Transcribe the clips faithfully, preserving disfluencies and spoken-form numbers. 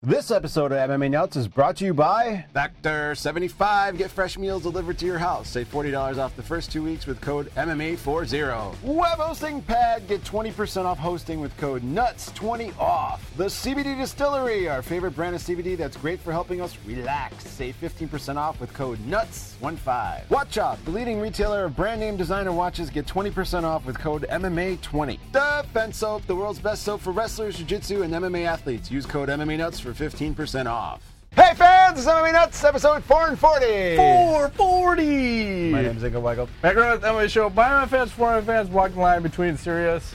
This episode of M M A Nuts is brought to you by Factor seventy-five. Get fresh meals delivered to your house. Save forty dollars off the first two weeks with code M M A forty. Web Hosting Pad. Get twenty percent off hosting with code nuts twenty off. The C B D Distillery, our favorite brand of C B D that's great for helping us relax. Save fifteen percent off with code nuts fifteen. Watch Shop, the leading retailer of brand name designer watches. Get twenty percent off with code M M A twenty. Defense Soap, the world's best soap for wrestlers, jiu-jitsu, and M M A athletes. Use code M M A Nuts for fifteen percent off. Hey fans, it's M M A Nuts, episode four forty. four forty! My name is Ingo Weigel. Background M M A show by M M A fans, for M M A fans, walking the line between serious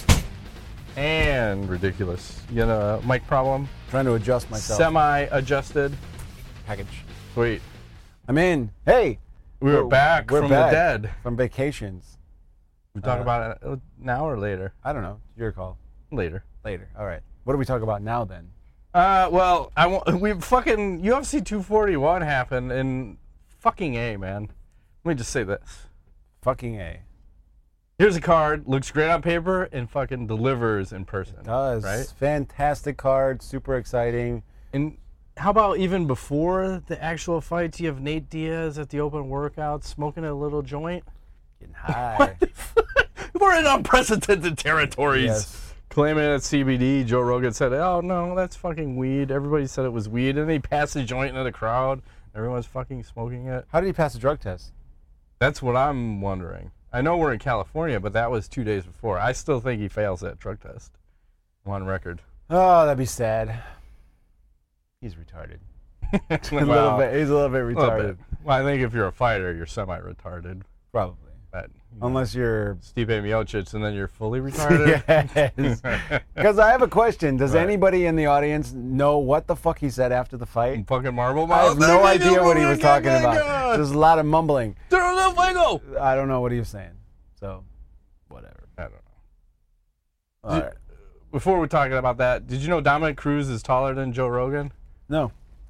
and ridiculous. You got a mic problem? Trying to adjust myself. Semi-adjusted. Package. Sweet. I'm in. Hey. We were back we're from back the dead. From vacations. We talk Uh, about it now or later? I don't know. Your call. Later. Later. All right. What do we talk about now then? Uh, well, I want, we fucking U F C two forty-one happened in fucking A, man. Let me just say this. Fucking A. Here's a card, looks great on paper, and fucking delivers in person. Does. Right? Fantastic card. Super exciting. And how about even before the actual fights, you have Nate Diaz at the open workout smoking a little joint? Getting high. We're in unprecedented territories. Yes. Claiming it's C B D. Joe Rogan said, oh, no, that's fucking weed. Everybody said it was weed. And then he passed the joint into the crowd. Everyone's fucking smoking it. How did he pass the drug test? That's what I'm wondering. I know we're in California, but that was two days before. I still think he fails that drug test. On record. Oh, that'd be sad. He's retarded. a little Well, bit. He's a little bit a little retarded. bit. Well, I think if you're a fighter, you're semi-retarded. Probably. But, you know, Unless you're... Stipe Miocic, and then you're fully retarded. Yes. Because I have a question. Does Right. anybody in the audience know what the fuck he said after the fight? Fucking marble I mouth. have no idea what he was talking about. There's a lot of mumbling. I I don't know what he was saying. So, whatever. don't know. All Did- right. Before we're talking about that, did you know Dominic Cruz is taller than Joe Rogan? No.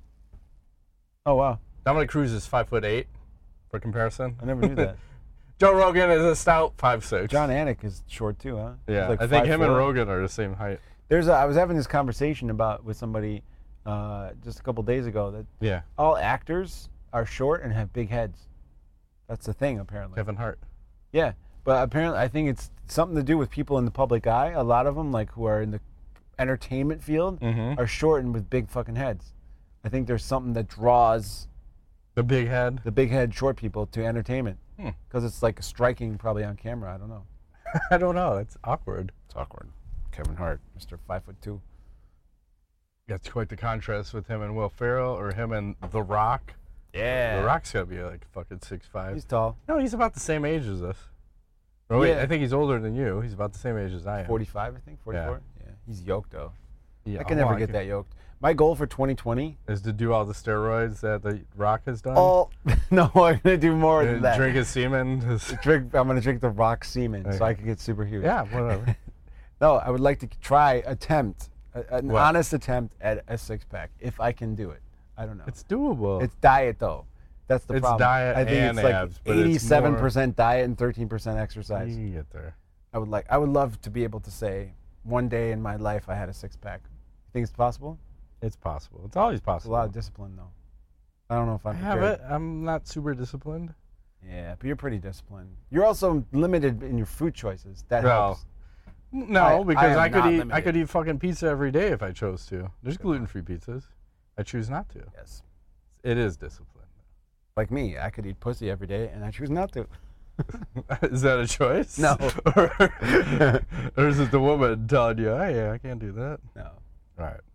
Oh, wow. Dominic Cruz is five foot eight, for comparison. I never knew that. Joe Rogan is a stout five six. John Anik is short too, huh? He's Yeah, like I think five him and four. Rogan are the same height. There's a, I was having this conversation about with somebody uh, just a couple days ago that Yeah, all actors are short and have big heads. That's the thing, apparently. Kevin Hart. Yeah, but apparently I think it's something to do with people in the public eye. A lot of them, like who are in the entertainment field, Mm-hmm. are short and with big fucking heads. I think there's something that draws The big head. the big head short people to entertainment Hmm. because it's like striking probably on camera. I don't know. I don't know. It's awkward. It's awkward. Kevin Hart, Mister Five Foot Two. That's quite the contrast with him and Will Ferrell, or him and The Rock. Yeah, The Rock's gotta be like fucking six five. He's tall. No, he's about the same age as us. Oh wait, Yeah. I think he's older than you. He's about the same age as I am. forty-five, I think. forty-four. Yeah. He's yoked though. Yeah, I can oh, never I get can- that yoked. My goal for twenty twenty. Is to do all the steroids that The Rock has done. Oh no, I'm gonna do more Uh, than that. Drink his semen. His- Drink. I'm gonna drink the Rock semen so Okay. I can get super huge. yeah, whatever. No, I would like to try attempt a, an What? honest attempt at a six pack if I can do it. I don't know. It's doable. It's diet though. That's the It's problem. diet I think and it's like abs, but it's eighty-seven percent diet and thirteen percent you exercise. can get there. I would like. I would love to be able to say one day in my life I had a six pack. You think it's possible? It's possible. It's always It's a possible. lot of discipline though. I don't know if I I'm have prepared. it. I'm not super disciplined. Yeah, but you're pretty disciplined. You're also limited in your food choices. That Well, helps. No, I- I because am I, could not eat. I limited. could eat fucking pizza every day if I chose to. There's gluten-free pizzas. I choose not to. Yes. It is discipline. Like me, I could eat pussy every day, and I choose not to. Is that a choice? No. or, or is it the woman telling you, "Hey, yeah, I can't do that"? No, All right.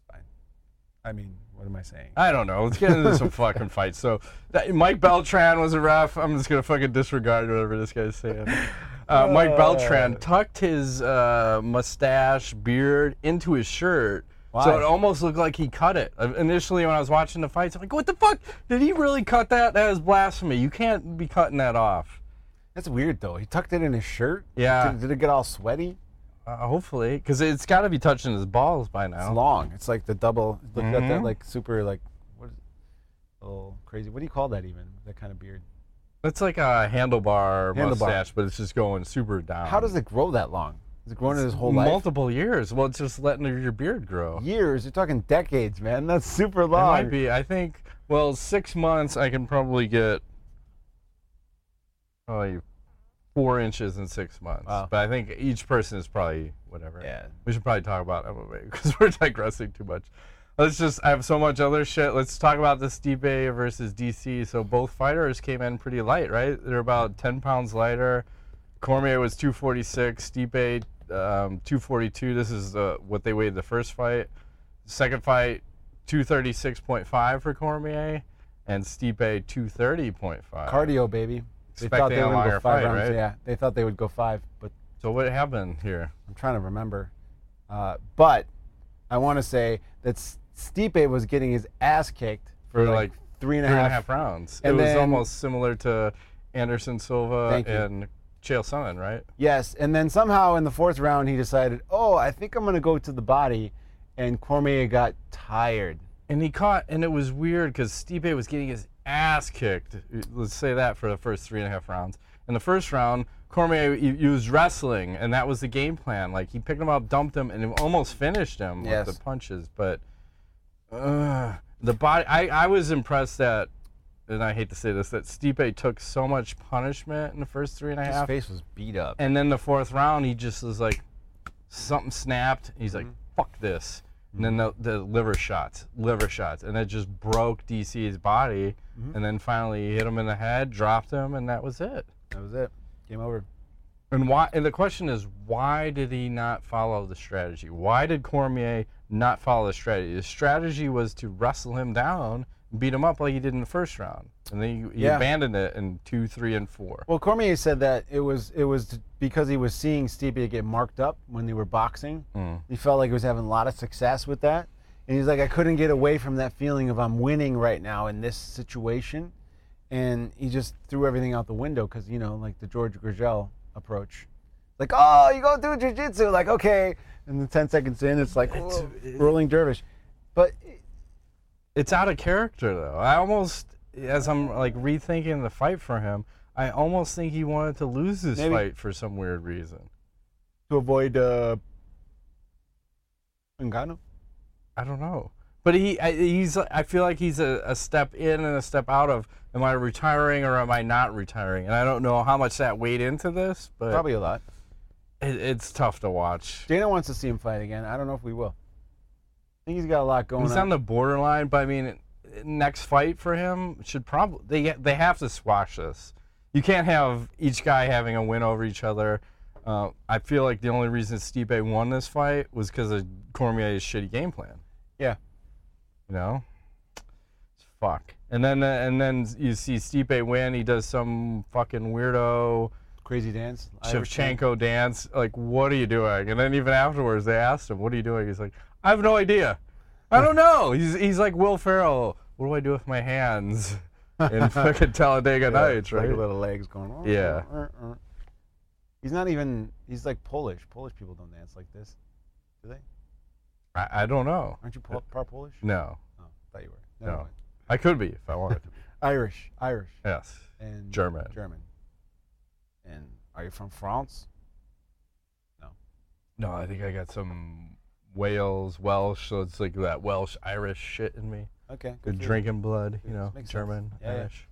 I mean, what am I saying? I don't know. Let's get into some fucking fights. So, that, Mike Beltran was a ref. I'm just gonna fucking disregard whatever this guy's saying. Uh, Mike Uh. Beltran tucked his uh, mustache, beard into his shirt. Why? So it almost looked like he cut it. Uh, Initially, when I was watching the fights, I'm like, what the fuck? Did he really cut that? That is blasphemy. You can't be cutting that off. That's weird though. He tucked it in his shirt. Yeah. Did, did it get all sweaty? Uh, hopefully. Because it's got to be touching his balls by now. It's long. It's like the double. Look at that Mhm. like super like what is it? Oh, crazy. What do you call that even? That kind of beard. It's like a handlebar, Handlebar. mustache, but it's just going super down. How does it grow that long? It's grown his whole life. Multiple years. Well, it's just letting your beard grow. Years. You're talking decades, man. That's super It long. might be. I think. Well, six months. I can probably get. Oh, four inches in six months. Wow. But I think each person is probably whatever. Yeah. We should probably talk about M M A because we're digressing too much. Let's just. I have so much other shit. Let's talk about the Stipe versus D C. So both fighters came in pretty light, right? They're about ten pounds lighter. Cormier was two forty-six. Stipe um, two forty-two. This is uh, what they weighed the first fight. Second fight, two thirty-six point five for Cormier, and Stipe two thirty point five. Cardio, baby. They Expecting thought they a were going to longer go five fight, rounds. right? Yeah, they thought they would go five, but So what happened here? I'm trying to remember. Uh, but I want to say that S- Stipe was getting his ass kicked For for like like three and a Three half. and a half rounds. And it was then- almost similar to Anderson Silva Thank you. and Chael Sonnen, right? Yes, and then somehow in the fourth round he decided, oh, I think I'm going to go to the body, and Cormier got tired. And he caught, and it was weird because Stipe was getting his ass kicked. Let's say that for the first three and a half rounds. In the first round, Cormier he, he was wrestling, and that was the game plan. Like he picked him up, dumped him, and he almost finished him Yes. with the punches. But uh, the body, I, I was impressed that, and I hate to say this, that Stipe took so much punishment in the first three and a His half. face was beat up. And then the fourth round, he just was like, something snapped. He's like, fuck this. And then the, the liver shots, liver shots. And it just broke D C's body. And then finally he hit him in the head, dropped him, and that was it. That was it. Game over. And why? And the question is, why did he not follow the strategy? Why did Cormier not follow the strategy? The strategy was to wrestle him down and beat him up like he did in the first round. And then he, he Yeah. abandoned it in two, three, and four. Well, Cormier said that it was it was because he was seeing Stipe get marked up when they were boxing. Mm. He felt like he was having a lot of success with that. And he's like, I couldn't get away from that feeling of I'm winning right now in this situation. And he just threw everything out the window because, you know, like the George Gurgel approach. Like, oh, you go do jiu-jitsu. Like, okay. And then ten seconds in, it's like, It's- whoa, rolling dervish. But It's out of character, though. I almost, as I'm like rethinking the fight for him, I almost think he wanted to lose this Maybe. fight for some weird reason. to avoid uh, Ngannou. I don't know. But he, I, he's. I feel like he's a, a step in and a step out of. Am I retiring or am I not retiring? And I don't know how much that weighed into this, but Probably a lot. it, it's tough to watch. Dana wants to see him fight again. I don't know if we will. I think he's got a lot going He's on. on the borderline, but I mean, next fight for him should probably they they have to squash this. You can't have each guy having a win over each other. Uh, I feel like the only reason Stipe won this fight was because of Cormier's shitty game plan. Yeah. You know, it's fuck. And then uh, and then you see Stipe win. He does some fucking weirdo Crazy dance. Irish Shevchenko dance. Like, what are you doing? And then even afterwards, they asked him, "What are you doing?" He's like, "I have no idea. I don't know." He's he's like Will Ferrell. What do I do with my hands? In fucking Talladega Yeah, Nights, right? Like little legs going. "Oh, Yeah. uh, uh." He's not even. He's like Polish. Polish people don't dance like this, do they? I, I don't know. Aren't you Pol- part Polish? No, Oh, thought you were. Never no. mind. I could be if I wanted to. Irish. Irish. Yes. And German. German. And are you from France? No, I think I got some Wales, Welsh, so it's like that Welsh Irish shit in me. Okay. Good for you. drinking blood, you Makes- know, makes sense. German, Yeah, yeah. Irish.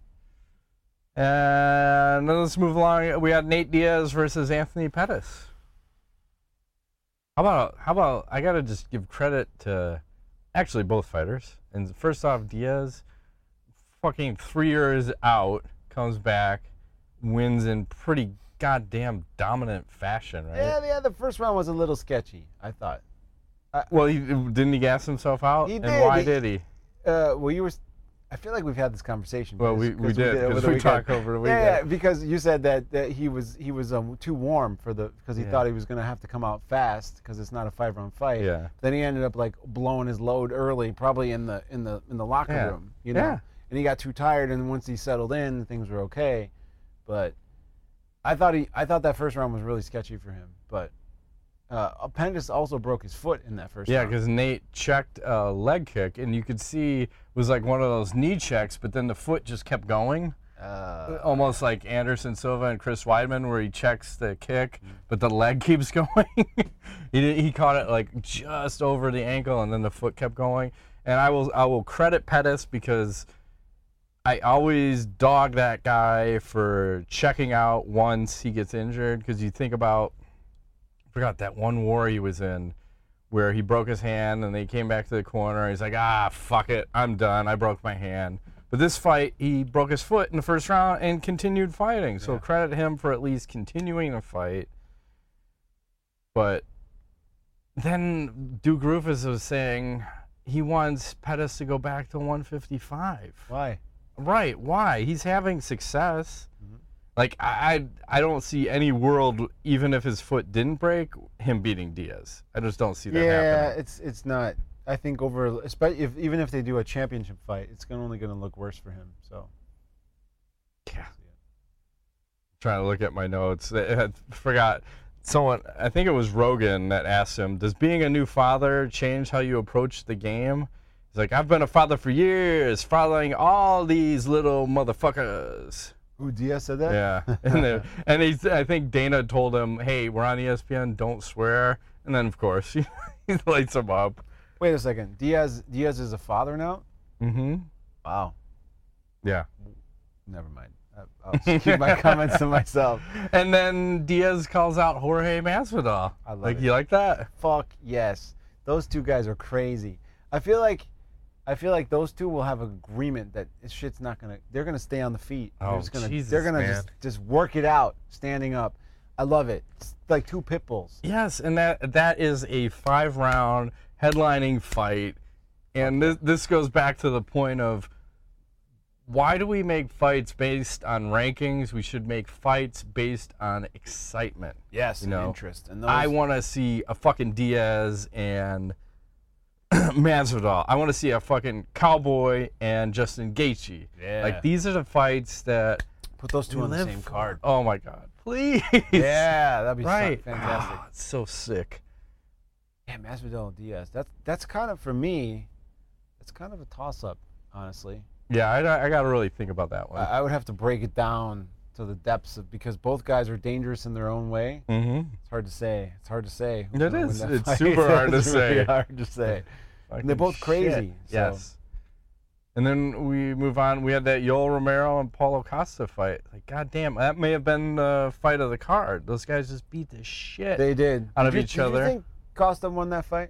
And then let's move along. We got Nate Diaz versus Anthony Pettis. How about how about I gotta just give credit to actually both fighters. And first off, Diaz, fucking three years out, comes back, wins in pretty goddamn dominant fashion, right? Yeah, yeah. The first round was a little sketchy. I thought. Well, he, didn't he gas himself out? He and did. why He- did he? Uh, well, you were. I feel like we've had this conversation. Well, because- we, we 'cause did over because the we weekend. talked over the Yeah, weekend. yeah, because you said that, that he was he was um, too warm for the because he Yeah. thought he was going to have to come out fast because it's not a five round fight. Yeah. Then he ended up like blowing his load early, probably in the in the in the locker Yeah. room. You know. Yeah. And he got too tired, and once he settled in, things were okay. But I thought he I thought that first round was really sketchy for him. But uh, Pettis also broke his foot in that first Yeah, round. because Nate checked a leg kick, and you could see it was like one of those knee checks, but then the foot just kept going. Uh, Almost like Anderson Silva and Chris Weidman, where he checks the kick, but the leg keeps going. he did, he caught it like just over the ankle, and then the foot kept going. And I will I will credit Pettis because I always dog that guy for checking out once he gets injured. Because you think about, I forgot that one war he was in, where he broke his hand, and they came back to the corner. And he's like, ah, fuck it, I'm done. I broke my hand. But this fight, he broke his foot in the first round and continued fighting. So Yeah. credit him for at least continuing the fight. But then Duke Roufus was saying he wants Pettis to go back to one fifty-five. Why? Right, why? He's having success. Mhm. Like, I, I I don't see any world, even if his foot didn't break, him beating Diaz. I just don't see that Yeah, happening. it's it's not. I think over, especially if even if they do a championship fight, it's gonna only gonna look worse for him. So. Yeah. Trying to look at my notes. I had forgot someone. I think it was Rogan that asked him, "Does being a new father change how you approach the game?" He's like, "I've been a father for years, following all these little motherfuckers." Ooh, Diaz said that. Yeah, and then, and he's. I think Dana told him, "Hey, we're on E S P N. Don't swear." And then of course he, he lights him up. Wait a second. Diaz Diaz is a father now. Mm-hmm. Wow. Yeah. Never mind. I- I'll just keep my comments to myself. And then Diaz calls out Jorge Masvidal. I love like it. you like that? Fuck yes. Those two guys are crazy. I feel like I feel like those two will have an agreement that this shit's not gonna they're gonna stay on the feet. Oh, they're just gonna Jesus, they're gonna man. just just work it out standing up. I love it. It's like two pit bulls. Yes, and that that is a five-round headlining fight, and this this goes back to the point of why do we make fights based on rankings? We should make fights based on excitement. Yes, You and know, interest. And those, I want to see a fucking Diaz and Masvidal. I want to see a fucking Cowboy and Justin Gaethje. Yeah. Like these are the fights that put those two we on the live same for. card. Oh my God, please. Yeah, that'd be so- Right. fantastic. Ah, it's so sick. Yeah, Masvidal and Diaz. That's that's kind of for me. It's kind of a toss-up, honestly. Yeah, I, I got to really think about that one. I, I would have to break it down to the depths of because both guys are dangerous in their own way. mm-hmm. It's hard to say. It's hard to say. It who's gonna is. win that It's fight. super hard to It's really say. hard to say. And they're both Fucking shit. crazy. So. Yes. And then we move on. We had that Yoel Romero and Paulo Costa fight. Like, goddamn, that may have been the fight of the card. Those guys just beat the shit They did. out Did of you- each did other. You think Costa won that fight?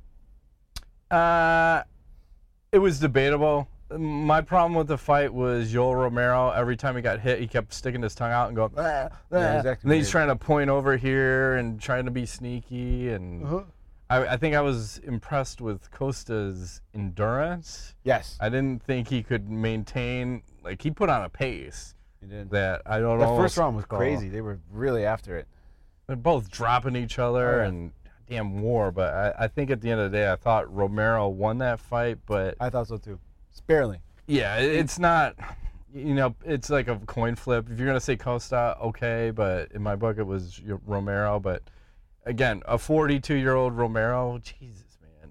Uh, it was debatable. My problem with the fight was Yoel Romero. Every time he got hit, he kept sticking his tongue out and going, ah, ah. Yeah, exactly. And then he's trying to point over here and trying to be sneaky. And Uh-huh. I, I think I was impressed with Costa's endurance. Yes, I didn't think he could maintain, like, he put on a pace he did. that I don't The know. first round was crazy. They were really after it. They're both dropping each other Oh, yeah. and damn war. But I, I think at the end of the day, I thought Romero won that fight. But I thought so too. Sparely. yeah, it- it's not, you know, it's like a coin flip. If you're going to say Costa, okay. But in my book, it was Romero. But again, a forty-two-year-old Romero, Jesus, man.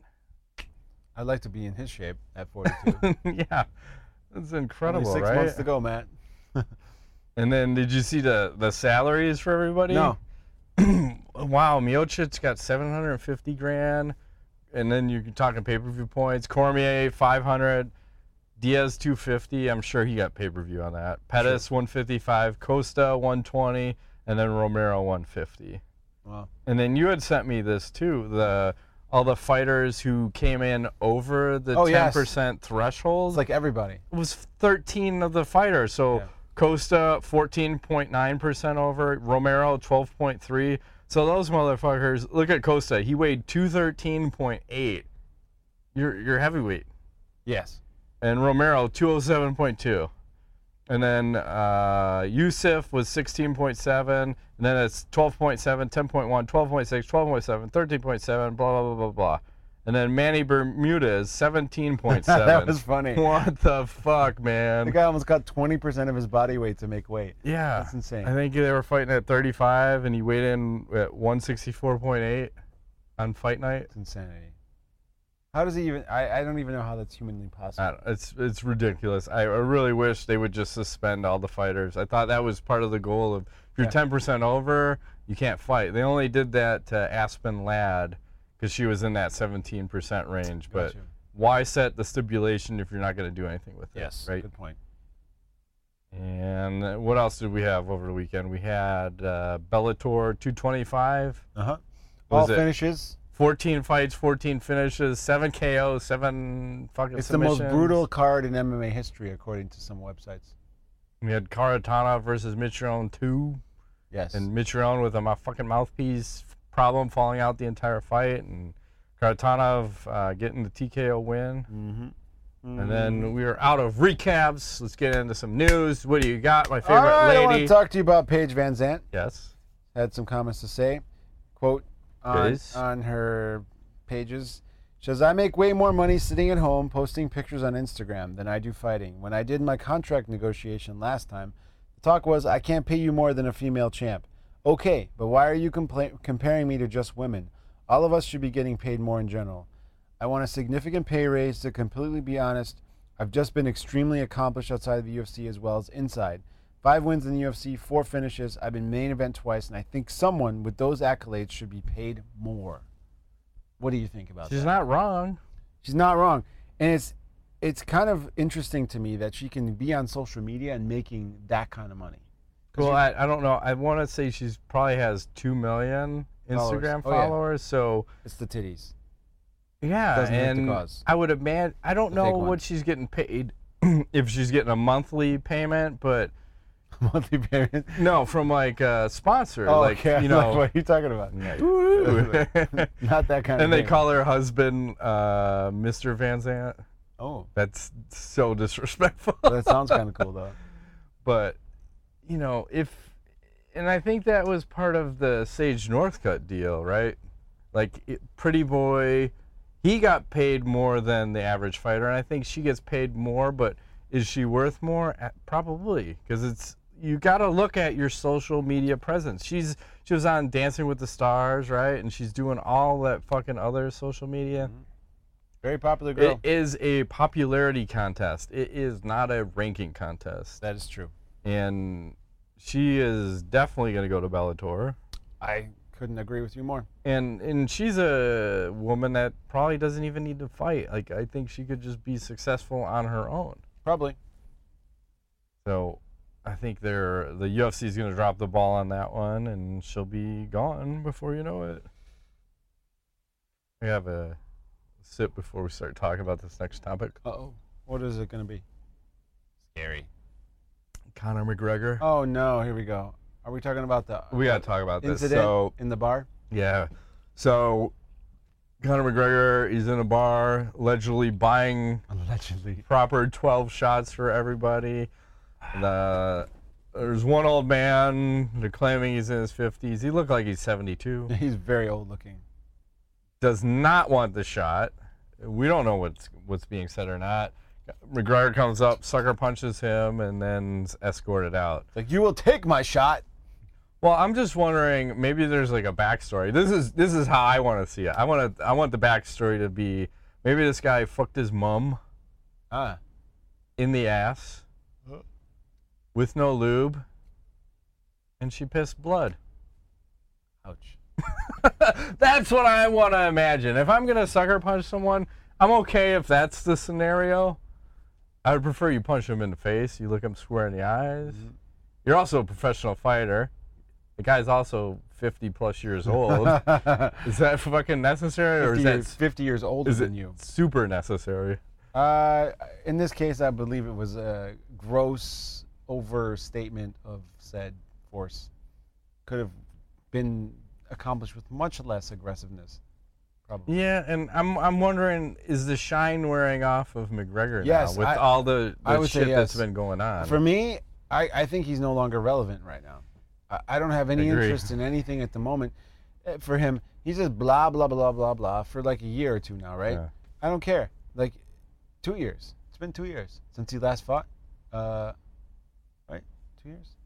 I'd like to be in his shape at forty-two. Yeah, that's incredible, Only six right? months to go, Matt. And then did you see the, the salaries for everybody? No. Wow, Miocic's got seven hundred fifty grand, and then you're talking pay-per-view points. Cormier five hundred, Diaz two fifty. I'm sure he got pay-per-view on that. Pettis one fifty-five, Costa one twenty, and then Romero one fifty. Wow. And then you had sent me this too, the all the fighters who came in over the Oh, yes. ten percent threshold. It's like everybody. It was thirteen of the fighters. So Yeah. Costa fourteen point nine percent over, Romero twelve point three. So those motherfuckers, look at Costa. He weighed two thirteen point eight. You're you're heavyweight. Yes. And Romero two oh seven point two. And then uh, Yusuf was sixteen point seven, and then it's twelve point seven, ten point one, twelve point six, twelve point seven, thirteen point seven, blah, blah, blah, blah, blah. And then Manny Bermuda is seventeen point seven. That was funny. What the fuck, man? The guy almost got twenty percent of his body weight to make weight. Yeah. That's insane. I think they were fighting at thirty-five, and he weighed in at one sixty-four point eight on fight night. It's insanity. How does he even? I, I don't even know how that's humanly I possible. don't- it's it's ridiculous. I, I really wish they would just suspend all the fighters. I thought that was part of the goal of if you're Yeah. ten percent over, you can't fight. They only did that to Aspen Ladd because she was in that seventeen percent range. But Gotcha. why set the stipulation if you're not going to do anything with it? Yes, Right. good point. And uh, what else did we have over the weekend? We had uh, Bellator two twenty-five. Uh huh. What All was it? finishes. fourteen fights, fourteen finishes, seven K Os, seven fucking It's submissions. the most brutal card in M M A history, according to some websites. We had Karatana versus Mitrione two, Yes. and Mitrione with a mou- fucking mouthpiece problem falling out the entire fight, and Karatana uh, getting the T K O win. mm-hmm. And then we are out of recaps. Let's get into some news. What do you got, my favorite All right, I want lady? to talk to you about Paige Van Zandt. Yes. Had some comments to say. Quote on, Yes. on her pages. She says, I make way more money sitting at home posting pictures on Instagram than I do fighting. When I did my contract negotiation last time, the talk was, I can't pay you more than a female champ. Okay, but why are you compla- comparing me to just women? All of us should be getting paid more in general. I want a significant pay raise. To completely be honest, I've just been extremely accomplished outside of the U F C as well as inside. Five wins in the U F C, four finishes. I've been main event twice, and I think someone with those accolades should be paid more. What do you think about She's that? not wrong. She's not wrong. And it's it's kind of interesting to me that she can be on social media and making that kind of money. 'Cause Well, you- I, I don't know. I want to say she's probably has two million Followers. Instagram Oh, yeah. followers. So it's the titties. yeah, Doesn't hurt the and cause. I would imagine. I don't The know fake what ones. she's getting paid, if she's getting a monthly payment, but Monthly parent. no, from like a sponsor. Oh, like okay. you know, what are you talking about? yeah. Not that kind of And they thing. call her husband uh, Mister Van Zandt. Oh, That's so disrespectful. that sounds kind of cool though. But you know, if and I think that was part of the Sage Northcutt deal, right? Like it, Pretty Boy, he got paid more than the average fighter, and I think she gets paid more. But is she worth more? Uh, Probably, because it's you got to look at your social media presence. She's she was on Dancing with the Stars, right? And she's doing all that fucking other social media. Very popular girl. It is a popularity contest. It is not a ranking contest. that is true. And she is definitely going to go to Bellator. I couldn't agree with you more. And and she's a woman that probably doesn't even need to fight. Like I think she could just be successful on her own. Probably. So I think they're the U F C is going to drop the ball on that one, and she'll be gone before you know it. We have a sip before we start talking about this next topic. Uh oh. What is it going to be? Scary. Conor McGregor. Oh no! Here we go. Are we talking about the We got to talk about this. incident So in the bar? yeah, so Conor McGregor, he's in a bar, allegedly buying Allegedly. proper twelve shots for everybody. The there's one old man. They're claiming he's in his fifties. He looked like he's seventy-two. He's very old looking. Does not want the shot. We don't know what's what's being said or not. McGregor comes up, sucker punches him, and then is escorted out. Like, you will take my shot. Well, I'm just wondering, maybe there's like a backstory. This is this is how I want to see it. I want to I want the backstory to be maybe this guy fucked his mum Ah. in the ass with no lube, and she pissed blood. Ouch. That's what I want to imagine. If I'm gonna sucker punch someone, I'm okay if that's the scenario. I would prefer you punch him in the face. You look him square in the eyes. Mm-hmm. You're also a professional fighter. The guy's also fifty plus years old. Is that fucking necessary, or is fifty, that years, fifty years older is it than you. super necessary? Uh, in this case, I believe it was a gross overstatement of said force. Could have been accomplished with much less aggressiveness. Probably. Yeah, and I'm I'm wondering, is the shine wearing off of McGregor Yes, now with I- all the, I the would say shit that's yes. been going on? For me, I, I think he's no longer relevant right now. I, I don't have any Agree. interest in anything at the moment. Uh, For him, he's just blah, blah, blah, blah, blah for like a year or two now, right? Yeah. I don't care. Like, two years. It's been two years since he last fought. Uh, right? Two years? It's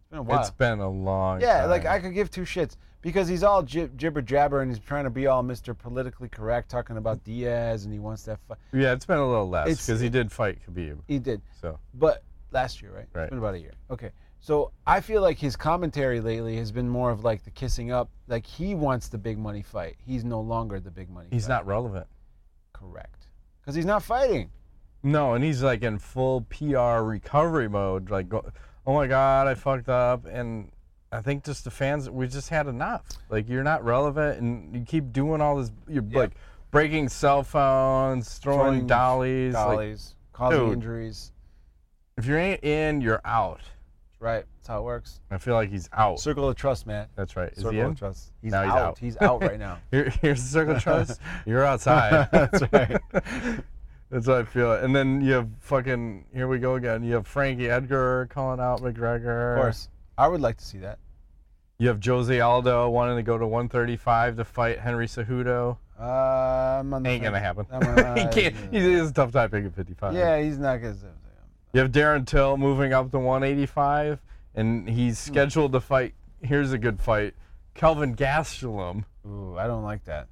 It's been a while. It's been a long yeah, time. like I could give two shits because he's all jib- jibber jabber and he's trying to be all Mister Politically Correct, talking about Diaz and he wants that. Fi- Yeah, it's been a little less It's- because he did fight Khabib. he did, So but last year, right? Right. It's been about a year. Okay, so I feel like his commentary lately has been more of like the kissing up. Like he wants the big money fight. He's no longer the big money. he's fight. not relevant. Correct, because he's not fighting. No, and he's like in full P R recovery mode. Like, go, oh my God, I fucked up. And I think just the fans, we just had enough. Like, you're not relevant, and you keep doing all this. You're Yep. like breaking cell phones, throwing, Throwing dollies. Like, Dollies, causing dude. injuries. if you ain't in, you're out. Right, that's how it works. I feel like he's out. Circle of trust, man. That's right. Is Circle he in? of trust. He's Now he's out. out. He's out right now. Here, here's the circle of trust. You're outside. That's right. That's what I feel. And then you have fucking, here we go again. You have Frankie Edgar calling out McGregor. Of course, I would like to see that. You have Jose Aldo wanting to go to one thirty-five to fight Henry Cejudo. Uh, I'm on the Ain't gonna fence. happen. I'm on- he can't. uh, He has a tough time picking fifty-five. Yeah, he's not gonna. You have Darren Till moving up to one eighty-five, and he's scheduled to fight. Here's a good fight: Kelvin Gastelum. Ooh, I don't like that.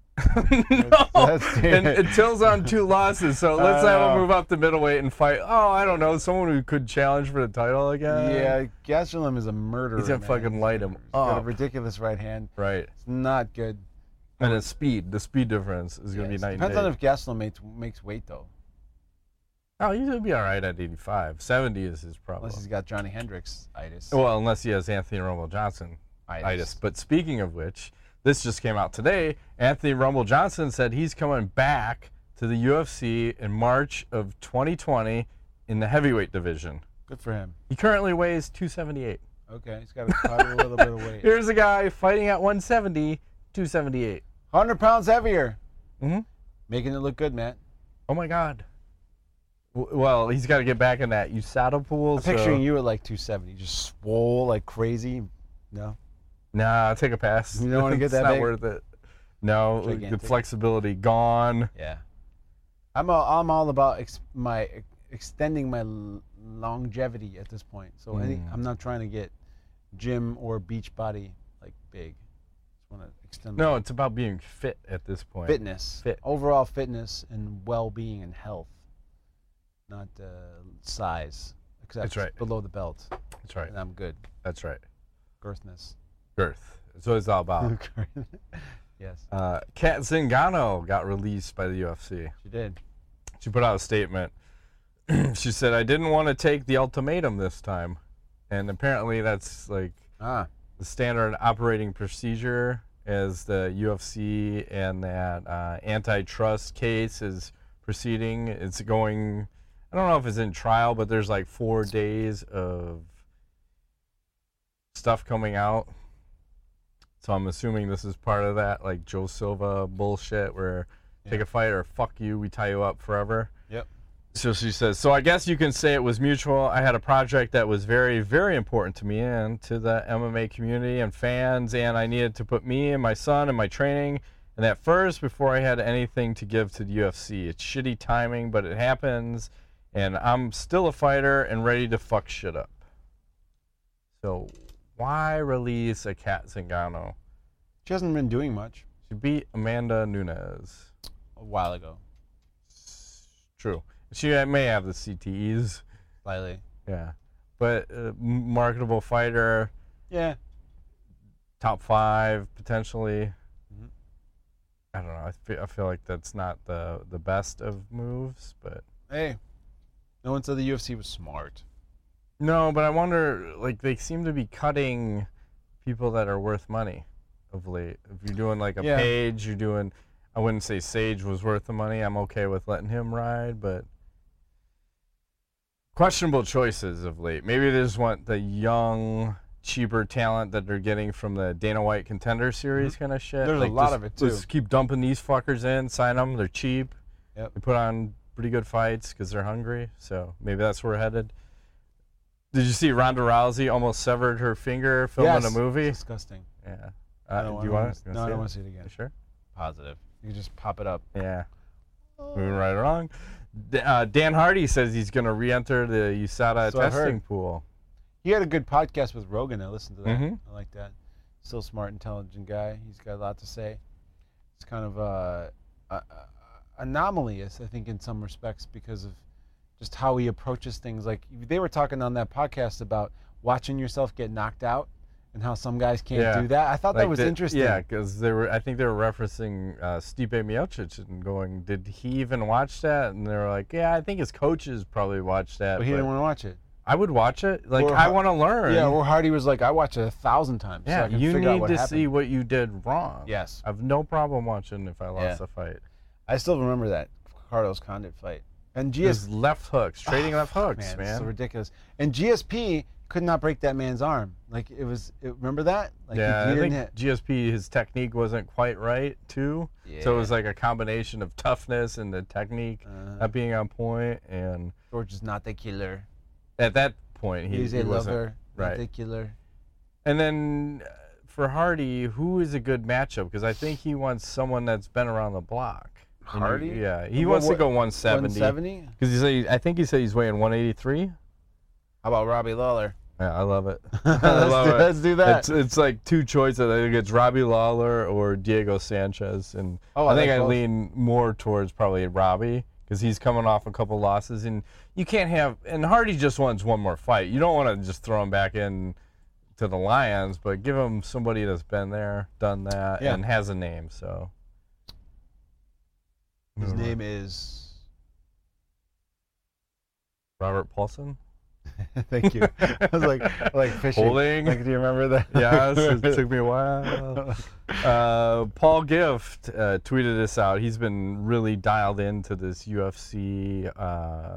no, that's- and, and Till's on two losses, so let's I have him know. move up to middleweight and fight. Oh, I don't know, someone who could challenge for the title again. Yeah, Gastelum is a murderer. He's gonna man. fucking light him He's got a up. ridiculous right hand. Right. It's not good. And the speed, the speed difference is gonna Yes. be night and Depends day. on if Gastelum makes, makes weight though. Oh, he's gonna be all right at eighty-five. seventy is his problem. Unless he's got Johnny Hendricks itis. Well, unless he has Anthony Rumble Johnson itis. But speaking of which, this just came out today. Anthony Rumble Johnson said he's coming back to the U F C in March of twenty twenty in the heavyweight division. Good for him. He currently weighs two seventy-eight. Okay, he's got probably a little bit of weight. Here's a guy fighting at one seventy, two seventy-eight. one hundred pounds heavier. Mm-hmm. Making it look good, man. Oh my God. W- Well, he's got to get back in that U S A D A pool. I'm so- picturing you at like two seventy, just swole like crazy. No. Nah, I'll take a pass. You don't wanna get It's that not big? worth it. No, like, the Gigantic. flexibility gone. Yeah. I'm all, I'm all about ex- my extending my l- longevity at this point. So any, Mm. I'm not trying to get gym or beach body like big. Just want to extend No, my it's about being fit at this point. fitness, Fit. overall fitness and well-being and health, not uh, size. Except That's right. below the belt, That's right. and I'm good. That's right. Girthness. Girth. That's what it's all about. Yes, uh, Kat Zingano got released by the U F C. she did. She put out a statement. She said, I didn't want to take the ultimatum this time. And apparently that's like Ah, the standard operating procedure as the U F C and that uh, antitrust case is proceeding. It's going, I don't know if it's in trial, but there's like four days of stuff coming out. So I'm assuming this is part of that, like Joe Silva bullshit where take Yeah. a fight or fuck you, we tie you up forever. yep. So she says, so I guess you can say it was mutual. I had a project that was very, very important to me and to the M M A community and fans, and I needed to put me and my son and my training and that first before I had anything to give to the U F C. It's shitty timing, but it happens, and I'm still a fighter and ready to fuck shit up. So why release a Kat Zingano? She hasn't been doing much. She beat Amanda Nunes. A while ago, True. She may have the C T Es. slightly. Yeah, but uh, m- marketable fighter, Yeah. top five potentially. Mhm. I don't know. I feel, I feel like that's not the the best of moves, but Hey, no one said the U F C was smart. no. But I wonder, like they seem to be cutting people that are worth money of late. If you're doing like a Yeah. Page, you're doing. I wouldn't say Sage was worth the money. I'm okay with letting him ride, but questionable choices of late. Maybe they just want the young, cheaper talent that they're getting from the Dana White Contender Series kind of shit. There's a Like, lot just- of it, too. Just keep dumping these fuckers in, sign them. They're cheap. Yep. They put on pretty good fights because they're hungry. So maybe that's where we're headed. Did you see Ronda Rousey almost severed her finger filming Yes. a movie? It's disgusting. Yeah. I Uh, don't do you wanna- want to? No, I don't want to see it again. You sure? Positive. You can just pop it up. Yeah. Moving right along. D- Uh, Dan Hardy says he's going to re-enter the U S A D A So I've testing heard. pool. He had a good podcast with Rogan. I listened to that. Mhm. I like that. Still smart, intelligent guy. He's got a lot to say. It's kind of uh, uh, anomalous, I think, in some respects because of just how he approaches things. Like they were talking on that podcast about watching yourself get knocked out and how some guys can't Yeah. do that. I thought that Like was the- interesting. Yeah, because they were. I think they were referencing uh, Stipe Miocic and going, "Did he even watch that?" And they were like, "Yeah, I think his coaches probably watched that." But he didn't want to watch it. I would watch it. Like Or I Har- want to learn. Yeah, or Hardy was like, I watched it a thousand times. so yeah. I can You figure out need what to happened. see what you did wrong. Yes. I have no problem watching if I lost Yeah. a fight. I still remember that Carlos Condit fight. And G S His left hooks, trading Oh, left fuck, hooks, man. man. It's so ridiculous. And G S P could not break that man's arm. Like it was. It, remember that? Like yeah, he, he I didn't think hit. G S P, his technique wasn't quite right too. So it was Yeah. like a combination of toughness and the technique Uh-huh. not being on point. And George is not the killer. at that point, he, He's he a wasn't lover, not right. the killer. And then uh, for Hardy, who is a good matchup? Because I think he wants someone that's been around the block. And you- Hardy? yeah, he What- wants to what- go one seventy. one seventy? Because he said, I think he said he's weighing one eighty-three. How about Robbie Lawler? Yeah, I love it. let's, I love do, it. let's do that. It's, it's like two choices. I think it's Robbie Lawler or Diego Sanchez, and Oh, I, I think like I both. lean more towards probably Robbie because he's coming off a couple losses, and you can't have. And Hardy just wants one more fight. You don't want to just throw him back in to the Lions, but give him somebody that's been there, done that, Yeah. and has a name. So His name is. Robert Paulson. Thank you. I was like, like fishing. Holding. Like, do you remember that? Yes, it took me a while. Uh, Paul Gift uh, tweeted this out. He's been really dialed into this U F C, uh,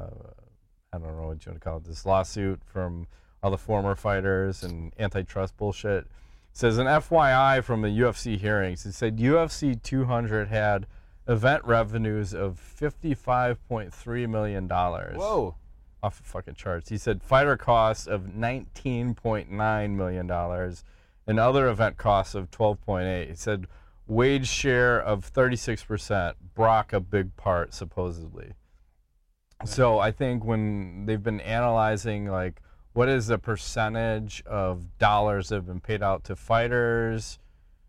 I don't know what you want to call it, this lawsuit from all the former fighters and antitrust bullshit. It says, an F Y I from the U F C hearings, it said U F C two hundred had event revenues of fifty-five point three million dollars. Whoa. Off the fucking charts. He said fighter costs of nineteen point nine million dollars and other event costs of twelve point eight. He said wage share of thirty-six percent. Brock a big part, supposedly. So I think when they've been analyzing, like, what is the percentage of dollars that have been paid out to fighters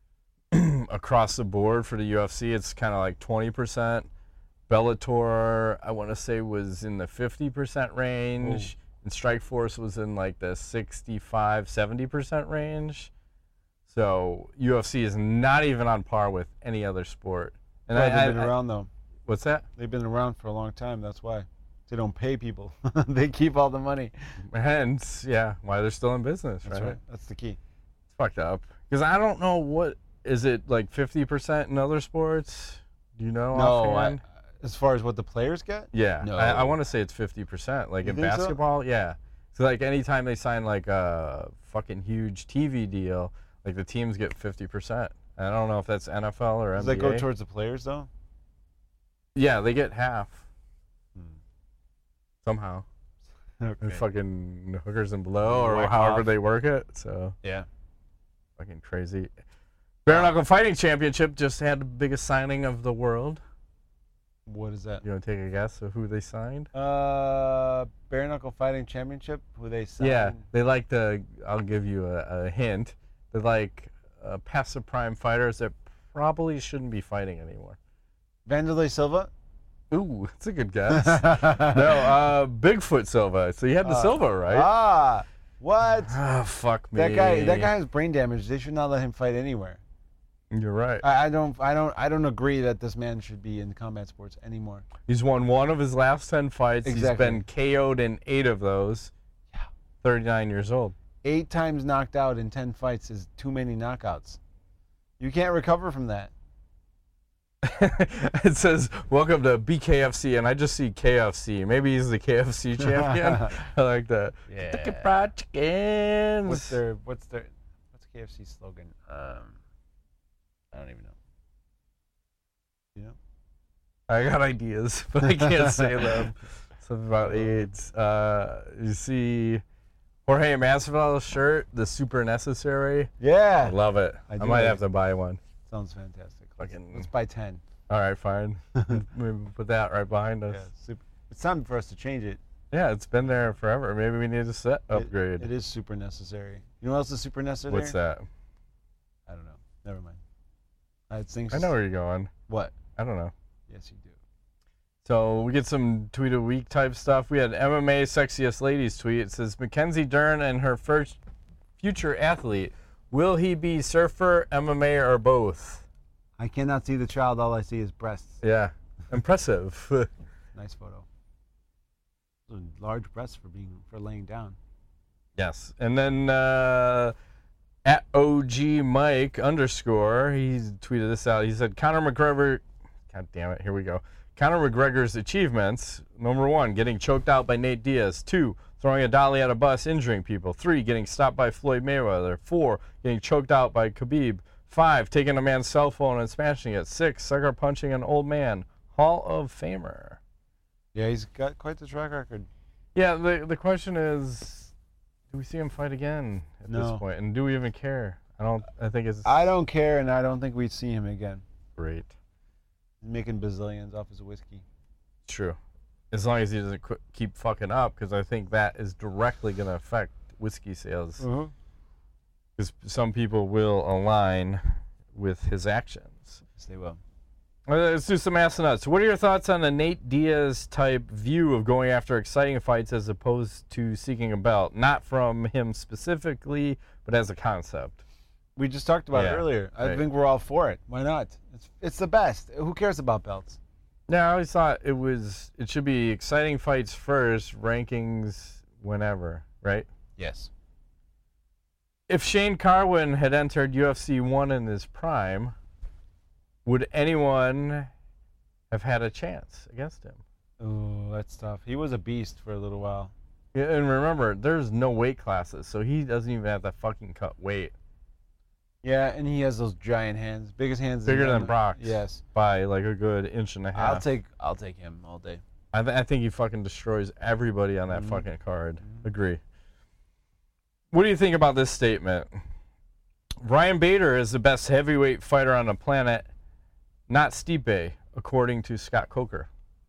across the board for the U F C, it's kind of like twenty percent. Bellator, I want to say, was in the fifty percent range, and Strikeforce was in like the sixty-five, seventy percent range. So U F C is not even on par with any other sport. And Glad I, they've been I- around though. what's that? They've been around for a long time. That's why they don't pay people. They keep all the money. Hence, yeah, why they're still in business, That's right? right. That's the key. It's fucked up. Because I don't know what, is it like fifty percent in other sports? Do you know No, I, offhand? as far as what the players get. Yeah, No. I, I want to say it's fifty percent. Like You in think so? basketball, yeah. So like anytime they sign like a fucking huge T V deal, like the teams get fifty percent. I don't know if that's N F L or Does N B A. that go towards the players though? Yeah, they get half Hmm. somehow. Okay. And fucking hookers and below, or Whack however off. they work it. So Yeah. fucking crazy. Bare Knuckle Fighting Championship just had the biggest signing of the world. What is that? You want to take a guess of who they signed? Uh, Bare Knuckle Fighting Championship. Who they signed? Yeah, they like the. I'll give you a, a hint. They like uh, past the prime fighters that probably shouldn't be fighting anymore. Vanderlei Silva. Ooh, that's a good guess. no, uh, Bigfoot Silva. So you had the Uh, Silva, right? Ah, what? Ah, fuck me. That guy. That guy has brain damage. They should not let him fight anywhere. You're right. I, I don't. I don't. I don't agree that this man should be in combat sports anymore. He's won one of his last ten fights. Exactly. He's been K O'd in eight of those. Yeah. thirty-nine years old. Eight times knocked out in ten fights is too many knockouts. You can't recover from that. It says, welcome to B K F C, and I just see K F C. Maybe he's the K F C champion. I like that. Yeah. Kentucky Fried Chickens. What's their What's their What's K F C's slogan? Um, I don't even know. You know? I got ideas, but I can't say them. Something about AIDS. Uh, you see Jorge Masvidal's shirt, the Super Necessary. I Yeah. love it. I I, do might like have to buy one. Sounds fantastic. Let's, Fucking- let's buy ten. All right, fine. Maybe put that right behind us. Yeah, super. It's time for us to change it. Yeah, it's been there forever. Maybe we need a set upgrade. It, it is super necessary. You know what else is super necessary? What's that? I don't know. Never mind. I think. I know where you're going. What? I don't know. Yes, you do. So we get some tweet of the week type stuff. We had M M A sexiest ladies tweet. It says Mackenzie Dern and her first future athlete. Will he be surfer, M M A, or both? I cannot see the child. All I see is breasts. Yeah, impressive. Nice photo. Large breasts for being for laying down. Yes, and then uh, at O G Mike underscore, he tweeted this out. He said Conor McGregor. God damn it! Here we go. Conor McGregor's achievements: number one, getting choked out by Nate Diaz; two, throwing a dolly at a bus, injuring people; three, getting stopped by Floyd Mayweather; four, getting choked out by Khabib; five, taking a man's cell phone and smashing it; six, sucker punching an old man. Hall of Famer. Yeah, he's got quite the track record. Yeah, the the question is, do we see him fight again at No. this point? And do we even care? I don't. I think it's I don't care, and I don't think we'd see him again. great. He's making bazillions off his whiskey. True. As long as he doesn't qu- keep fucking up, because I think that is directly going to affect whiskey sales. Uh-huh. Because some people will align with his actions. Yes, they will. Uh, Let's do some ass nuts. What are your thoughts on the Nate Diaz type view of going after exciting fights as opposed to seeking a belt? Not from him specifically, but as a concept. We just talked about Yeah, it earlier. I right. think we're all for it. Why not? It's it's the best. Who cares about belts? Yeah, I always thought it was. It should be exciting fights first, rankings whenever, right? Yes. If Shane Carwin had entered U F C one in his prime, would anyone have had a chance against him? Oh, that's tough. He was a beast for a little while. Yeah, and remember, there's no weight classes, so he doesn't even have to fucking cut weight. Yeah, and he has those giant hands, biggest hands. Bigger in than the- Brock's. Yes. By like a good inch and a half. I'll take I'll take him all day. I, th- I think he fucking destroys everybody on that Mhm. fucking card. Mhm. Agree. What do you think about this statement? Ryan Bader is the best heavyweight fighter on the planet, not Stipe, according to Scott Coker.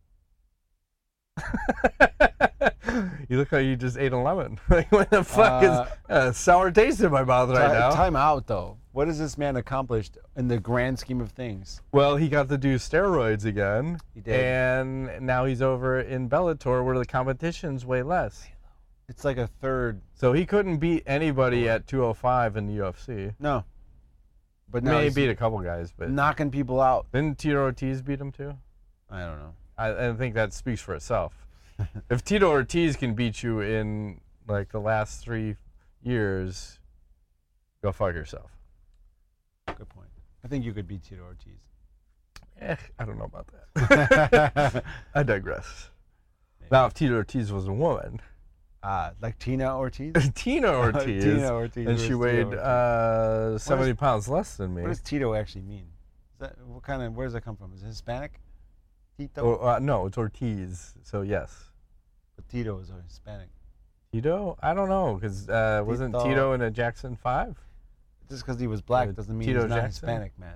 You look like you just ate a lemon. Like, what the fuck Uh, is uh, sour taste in my mouth right Ti- now? Time out though. What has this man accomplished in the grand scheme of things? Well, he got to do steroids again. He did. And now he's over in Bellator where the competition's way less. It's like a third. So he couldn't beat anybody at two oh five in the U F C. No. But I now mean, he he's beat a couple guys, but knocking people out. didn't Tito Ortiz beat him too? I don't know. I, I think that speaks for itself. If Tito Ortiz can beat you in like the last three years, go fuck yourself. Good point. I think you could beat Tito Ortiz. Eh, I don't know about that. I digress. Now, if Tito Ortiz was a woman, Ah, like Tina Ortiz? Tina Ortiz, Tina Ortiz. and Where's she Tito weighed Ortiz? uh, seventy pounds less than me. What does Tito actually mean? Is that what kind of? Where does that come from? Is it Hispanic? Tito. Oh, uh, no, it's Ortiz. So yes, But Tito is a Hispanic. Tito. I don't know because uh, wasn't Tito. Tito in a Jackson Five? Just because he was black Uh, doesn't mean Tito he's not Jackson? Hispanic, Matt.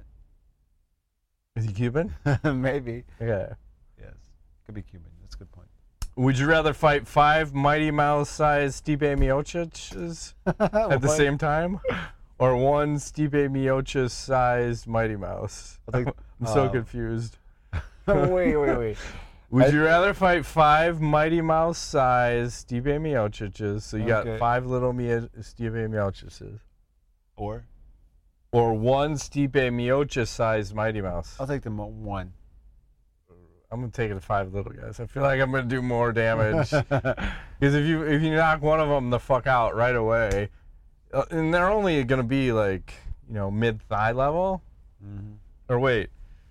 Is he Cuban? Maybe. Yeah. Yes. Could be Cuban. That's a good point. Would you rather fight five Mighty Mouse-sized Stipe Miocics at the What? same time, or one Stipe Miocic-sized Mighty Mouse? I think- I'm so uh, confused. wait, wait, wait. Would I- you rather fight five Mighty Mouse-sized Stipe Miocics, so you Okay. got five little Mia- Stipe Miocics, Or or one Stipe Miocic-sized Mighty Mouse? I'll take the mo- one. I'm gonna take it to five little guys. I feel like I'm gonna do more damage because if you if you knock one of them the fuck out right away, uh, and they're only gonna be like you know mid thigh level, Mm-hmm. or wait,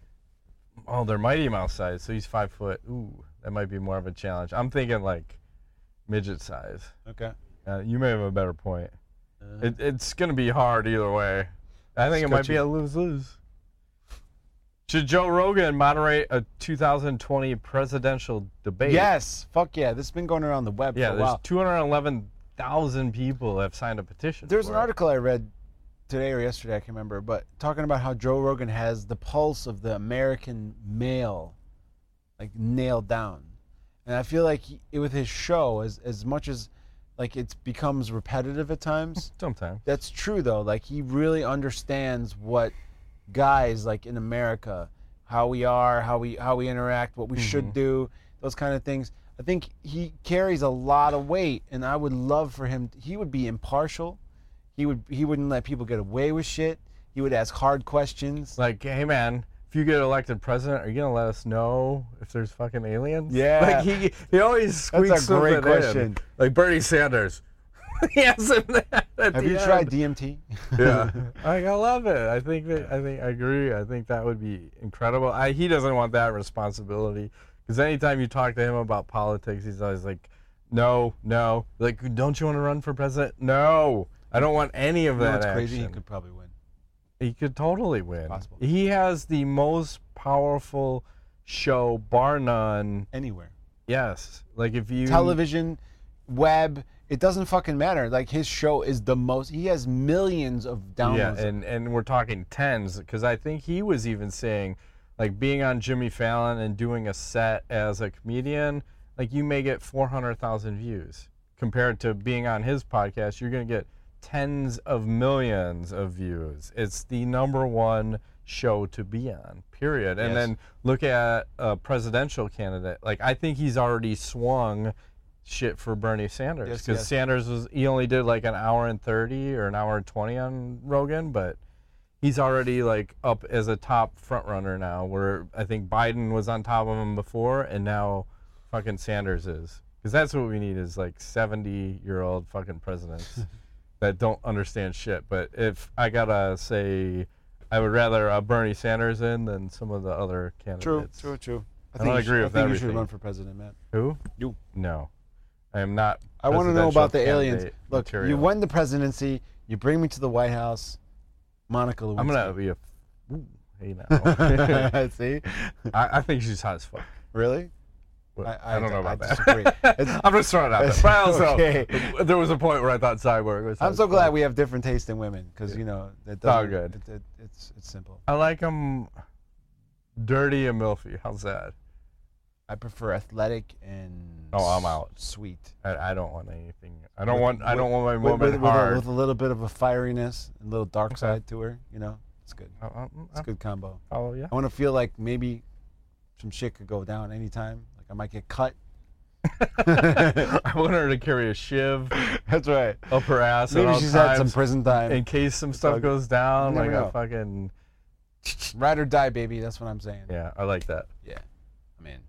oh they're Mighty Mouse size, so he's five foot. Ooh, that might be more of a challenge. I'm thinking like midget size. Okay. Uh, you may have a better point. Uh, It, it's gonna be hard either way. I think it might be a lose lose. Should Joe Rogan moderate a two thousand twenty presidential debate? yes. Fuck yeah. This has been going around the web Yeah, for a there's while. two hundred eleven thousand people have signed a petition. There's for an it. article I read today or yesterday, I can't remember, but talking about how Joe Rogan has the pulse of the American male, like nailed down. And I feel like he, with his show, as as much as like it becomes repetitive at times. Sometimes. That's true though. Like he really understands what guys like in America, how we are, how we how we interact, what we mm-hmm. should do, those kind of things. I think he carries a lot of weight, and I would love for him. He would be impartial. He would he wouldn't let people get away with shit. He would ask hard questions. Like, hey man, if you get elected president, are you gonna let us know if there's fucking aliens? Yeah. Like he he always squeaks That's a great something question. In. Like Bernie Sanders. he has him that at Have the you end. tried D M T? Yeah. Like, I love it. I think that I think I agree. I think that would be incredible. I, he doesn't want that responsibility because anytime you talk to him about politics, he's always like, no, no. Like, don't you want to run for president? No. I don't want any of You know that what's action. crazy? He could probably win. He could totally win. Possible. He has the most powerful show, bar none. Anywhere. Yes. Like if you Television, web, it doesn't fucking matter. Like his show is the most. He has millions of downloads. Yeah, and and we're talking tens because I think he was even saying, like being on Jimmy Fallon and doing a set as a comedian, like you may get four hundred thousand views compared to being on his podcast. You're gonna get tens of millions of views. It's the number one show to be on, period. And Yes. then look at a presidential candidate. Like I think he's already swung shit for Bernie Sanders Yes, because yes. Sanders was he only did like an hour and thirty or an hour and twenty on Rogan, but he's already like up as a top front runner now. Where I think Biden was on top of him before, and now fucking Sanders is. Because that's what we need is like seventy year old fucking presidents that don't understand shit. But if I gotta say, I would rather uh, Bernie Sanders in than some of the other True, candidates. true, true. I don't you agree should, with I think everything. you should run for president, Matt. Who? You. No, I am not. I want to know about the presidential aliens. candidate Look, material. you won the presidency. You bring me to the White House. Monica Lewinsky. I'm gonna be a. Ooh, hey now. See? I, I think she's hot as fuck. Really? Well, I- I, I- don't know I about disagree. that. It's- I'm just throwing it out there. But I also, Okay. there was a point where I thought Cyborg was. hot I'm as so glad fuck. we have different taste in women because you know it It's all doesn't. good. It, it, it's it's simple. I like them dirty and milfy. How's that? I prefer athletic and. Oh, I'm out. Sweet. I, I don't want anything. I don't With- want. I don't want my With, woman with, with, a, hard. with a little bit of a fieriness, a little dark Okay. side to her. You know, it's good. I, I, It's a good combo. Oh yeah. I want to feel like maybe some shit could go down anytime. Like I might get cut. I want her to carry a shiv That's right. up her ass at Maybe all she's had some times prison time. in case some all stuff good. goes down. You Like never a know. fucking. Ride or die, baby. That's what I'm saying. Yeah, I like that. Yeah. I'm in.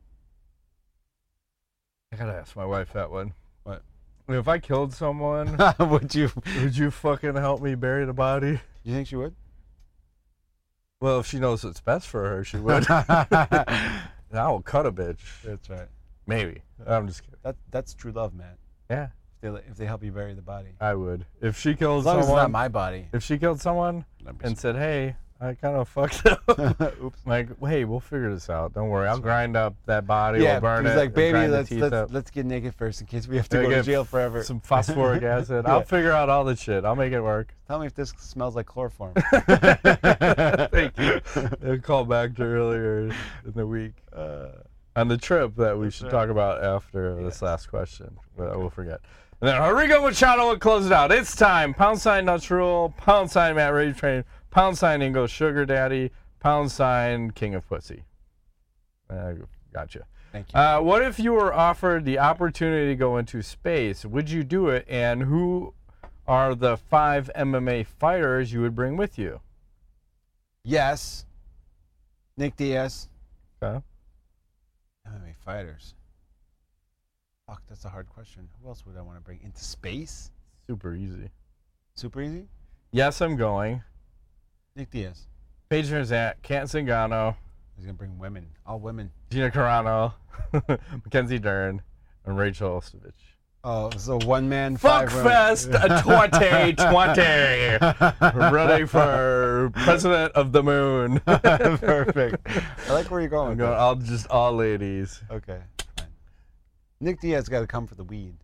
I gotta ask my wife that one. What? If I killed someone, Would you? would you fucking help me bury the body? You think she would? Well, if she knows what's best for her, she would. I will cut a bitch. That's right. Maybe. I'm just kidding. That that's true love, man. Yeah, If they, let- if they help you bury the body. I would. If she killed As long as it's someone, not my body. if she killed someone That'd be and said, "Hey, I kind of fucked up," Oops. like, "Hey, we'll figure this out. Don't worry. I'll grind up that body. Yeah, we'll burn he's it. like, baby, grind the let's teeth let's, up. let's get naked first in case we have to Yeah, go to get jail forever. Some phosphoric acid. Yeah. I'll figure out all the shit. I'll make it work." Tell me if this smells like chloroform. Thank you. A call back to earlier in the week. Uh, On the trip that we That's should right. talk about after Yes. this last question. But I will forget. And then Enrico Machado will close it out. It's time. Pound sign Nuts Rule. Pound sign Matt Rage Train. Pound sign Ingo Sugar Daddy. Pound sign King of Pussy. Uh, gotcha. thank you. Uh, what if you were offered the opportunity to go into space? Would you do it? And who are the five M M A fighters you would bring with you? Yes. Nick Diaz. Okay. M M A fighters. Fuck, that's a hard question. Who else would I want to bring into space? Super easy. Super easy. Yes, I'm going. Nick Diaz. Paige Zant, Kent Zingano, He's gonna bring women. All women. Gina Carano, Mackenzie Dern, and Rachel Ostovich. Oh, so one man. Fuck five Fest women. twenty twenty. Ready for President of the Moon. Perfect. I like where you're going. I'm with going that. all just all ladies. Okay. Fine. Nick Diaz got to come for the weed.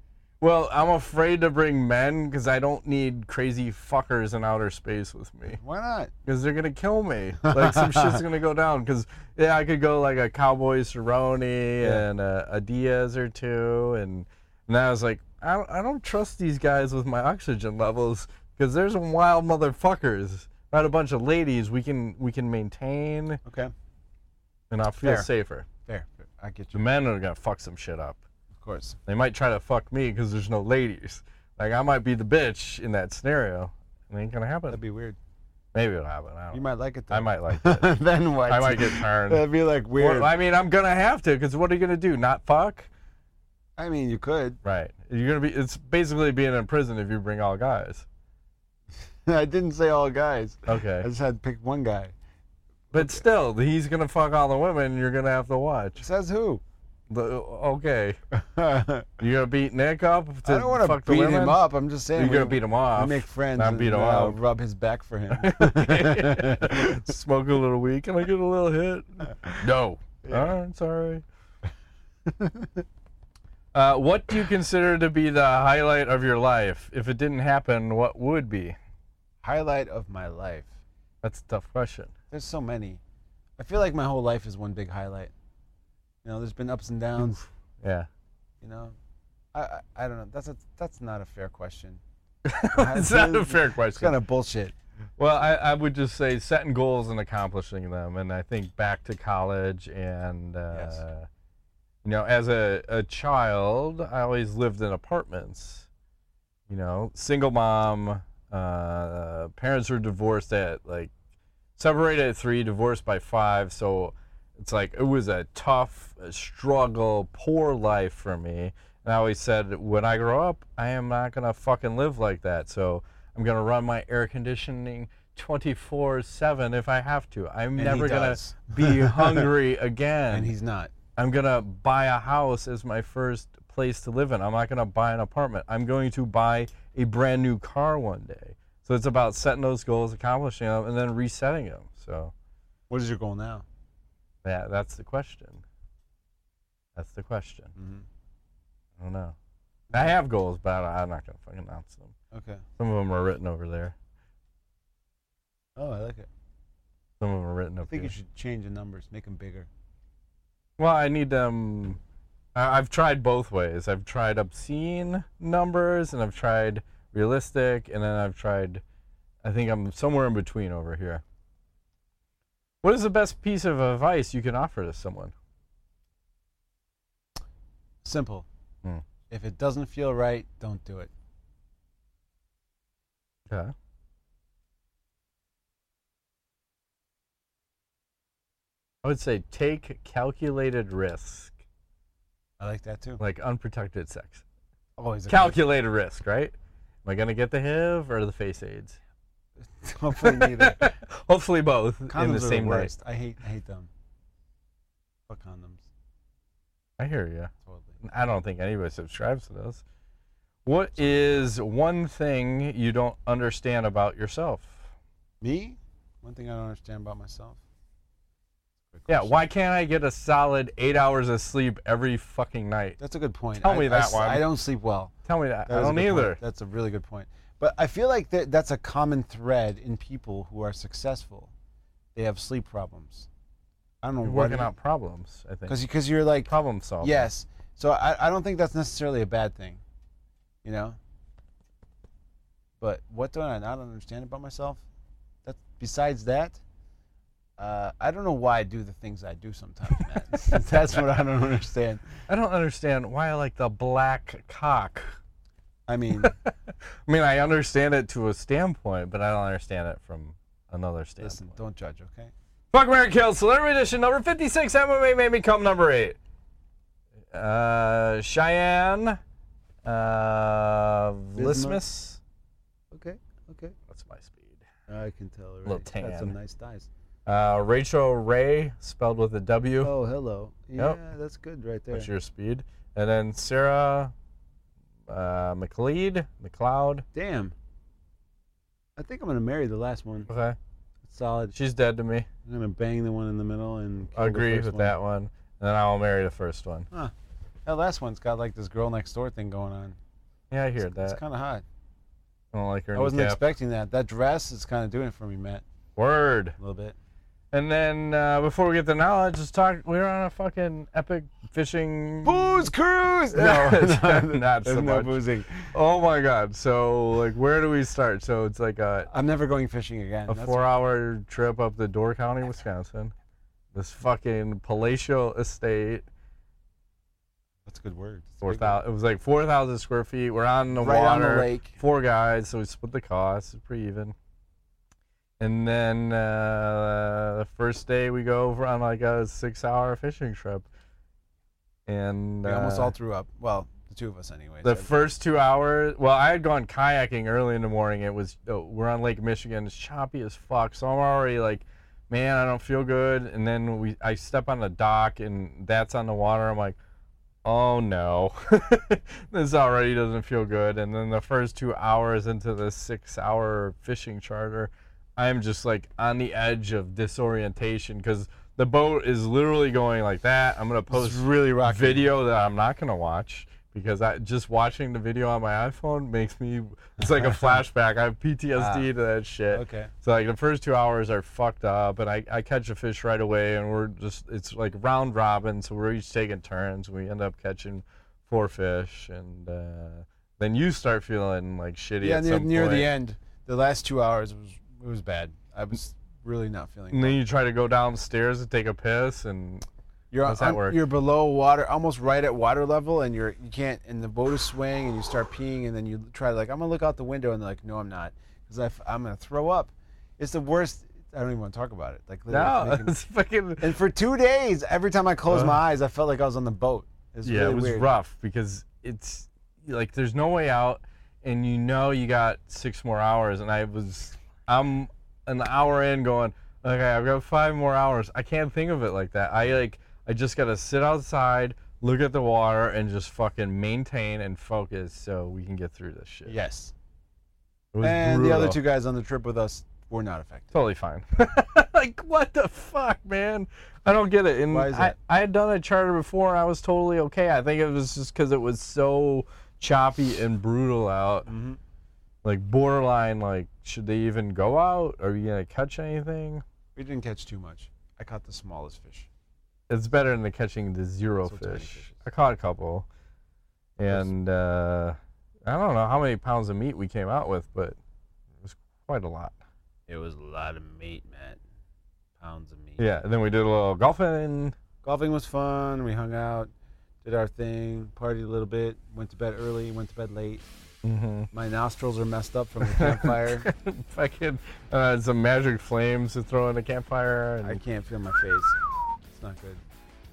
Well, I'm afraid to bring men because I don't need crazy fuckers in outer space with me. Why not? Because they're gonna kill me. Like some shit's gonna go down. Because yeah, I could go like a Cowboy Cerrone Yeah. and a, a Diaz or two, and and I was like, I don't, I don't trust these guys with my oxygen levels because there's some wild motherfuckers. Not a bunch of ladies. We can we can maintain, Okay. and I'll feel Fair. safer. Fair. Fair. I get The you. men are gonna fuck some shit up. Of course. They might try to fuck me because there's no ladies. Like I might be the bitch in that scenario. It ain't gonna happen. That'd be weird. Maybe it'll happen. I don't You know. might like it though. I might like it. Then what? I might get turned. That'd be like weird. Well, I mean, I'm gonna have to because what are you gonna do? Not fuck? I mean, you could. Right. You're gonna be. It's basically being in prison if you bring all guys. I didn't say all guys. I Okay. just had to pick one guy. But still, he's gonna fuck all the women. You're gonna have to watch. Says who? The, okay. I You're gonna beat Nick up to don't want to fuck the beat women? him up. I'm just saying. You're we- gonna beat him off. We make friends. Not and beat him then I'll up. rub his back for him. Smoke a little weed. Can I get a little hit? No. Yeah. All right, sorry. uh, what do you consider to be the highlight of your life? If it didn't happen, what would be? Highlight of my life. That's a tough question. There's so many. I feel like my whole life is one big highlight. You know, there's been ups and downs. Yeah. You know, I I, I don't know. That's a that's not a fair question. It's not a fair It's question. kind of bullshit. Well, I, I would just say setting goals and accomplishing them. And I think back to college and, uh, Yes. you know, as a, a child, I always lived in apartments. You know, single mom, uh, parents were divorced at like, separated at three, divorced by five. So it's like, it was a tough uh, struggle, poor life for me. And I always said, when I grow up, I am not going to fucking live like that. So I'm going to run my air conditioning twenty-four seven if I have to. I'm And never he going to does. be hungry again. And he's not. I'm going to buy a house as my first place to live in. I'm not going to buy an apartment. I'm going to buy a brand new car one day. So it's about setting those goals, accomplishing them, and then resetting them. So What is your goal now? yeah, that's the question. That's the question. Mm-hmm. I don't know. I have goals, but I- I'm not going to fucking announce them. Okay. Some of them are written over there. Oh, I like it. Some of them are written I up think here. you should change the numbers, make them bigger. Well, I need them. I- I've tried both ways. I've tried obscene numbers, and I've tried realistic, and then I've tried. I think I'm somewhere in between over here. What is the best piece of advice you can offer to someone? Simple. Hmm. If it doesn't feel right, don't do it. Okay. I would say take calculated risk, I like that too. like unprotected sex. Always a Calculated risk, right? Am I gonna get the H I V or the face AIDS? good- Hopefully neither. Hopefully both Condoms in the are same the night. worst. I hate I hate them. Fuck condoms. I hear you. Totally. I don't think anybody subscribes to those. What is one thing you don't understand about yourself? Me? One thing I don't understand about myself. Good Yeah, question. why can't I get a solid eight hours of sleep every fucking night? That's a good point. Tell I- me I that s- one. I don't sleep well. Tell me that. That I is a don't good point. either. That's a really good point. But I feel like that that's a common thread in people who are successful. They have sleep problems. I don't know You're what working out problems, I think. because because you're like Problem solving. yes. So I I don't think that's necessarily a bad thing, you know. But what do I not understand about myself? That besides that, uh, I don't know why I do the things I do sometimes, Matt. That's what I don't understand. I don't understand why I like the black cock. I mean, I mean, I understand it to a standpoint, but I don't understand it from another standpoint. listen, don't judge, okay? Fuck, Mary Kill, Celebrity Edition number fifty-six, M M A made me come number eight. Uh, Cheyenne, uh, Lismus. Okay, okay. That's my speed. I can tell already. Little Got some tan. nice thighs. Uh, Rachel Ray, spelled with a W. Oh, hello. Yeah, Yep. that's good right there. What's your speed? And then Sarah uh, McLeod, McLeod. Damn. I think I'm gonna marry the last one. Okay. Solid. She's dead to me. I'm gonna bang the one in the middle and. kill I the agree first with one. that one. And then I will marry the first one. Huh. That last one's got like this girl next door thing going on. Yeah, I hear It's that. kind of hot. I don't like her I new wasn't cap. expecting that. That dress is kind of doing it for me, Matt. Word. A little bit. And then uh, before we get to knowledge, just talk. We were on a fucking epic fishing. Booze cruise. No, no, not there's so no much. boozing. Oh my god! So like, where do we start? So it's like a I'm never going fishing again. a That's- four-hour trip up to Door County, Wisconsin. This fucking palatial estate. That's a good word. It's a Four big thousand. It was like four thousand square feet. We're on the Right on the water. lake. Four guys, so we split the cost. It's pretty even. And then uh, the first day we go over on like a six-hour fishing trip. And We almost uh, all threw up. Well, the two of us, anyways. the first two hours. Well, I had gone kayaking early in the morning. It was oh, we're on Lake Michigan. It's choppy as fuck. So I'm already like, man, I don't feel good. And then we, I step on the dock, and that's on the water. I'm like, oh no, this already doesn't feel good. And then the first two hours into the six-hour fishing charter, I'm just like on the edge of disorientation because the boat is literally going like that. I'm gonna post It's really rocky. video that I'm not gonna watch because I just watching the video on my iPhone makes me. It's like a flashback. I have P T S D Ah. to that shit. Okay. So like the first two hours are fucked up, and I, I catch a fish right away, and we're just it's like round robin, so we're each taking turns. We end up catching four fish, and uh, then you start feeling like shitty Yeah, at near, some near point. the end, the last two hours was it was bad. I was really not feeling. And well. then you try to go downstairs and take a piss, and You're how's that on- work? You're below water, almost right at water level, and you're you can't. And the boat is swaying, and you start peeing, and then you try to like I'm gonna look out the window, and they're like, no, I'm not, because I'm gonna throw up. It's the worst. I don't even want to talk about it. Like literally, no, it's making- it's fucking. and for two days, every time I closed Uh. my eyes, I felt like I was on the boat. It was Yeah, really it was weird. rough because it's like there's no way out, and you know you got six more hours, and I was I'm an hour in going, okay, I've got five more hours. I can't think of it like that. I like I just gotta sit outside, look at the water, and just fucking maintain and focus so we can get through this shit. Yes. It was And the other brutal. two guys on the trip with us were not affected. Totally fine. Like, what the fuck, man? I don't get it. And Why is that? I, I had done a charter before, and I was totally okay. I think it was just because it was so choppy and brutal out. Mm-hmm. Like, borderline, like, should they even go out? Are you going to catch anything? We didn't catch too much. I caught the smallest fish. It's better than the catching the zero So tiny fish. fishes. I caught a couple. And uh, I don't know how many pounds of meat we came out with, but it was quite a lot. It was a lot of meat, Matt. Pounds of meat. Yeah, and then we did a little golfing. Golfing was fun. We hung out, did our thing, partied a little bit, went to bed early, went to bed late. Mm-hmm. My nostrils are messed up from the campfire. Fucking uh, some magic flames to throw in the campfire. And I can't feel my face. It's not good.